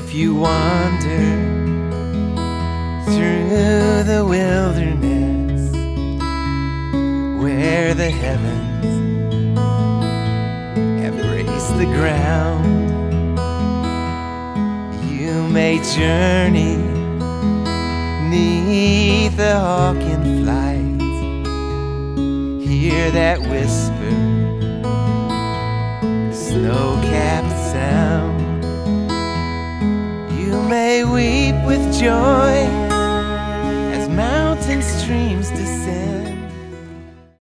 if you wander through the wilderness where the heavens have graced the ground, you may journey neath the hawk in flight, hear that whisper, snow-capped sound. You may weep with joy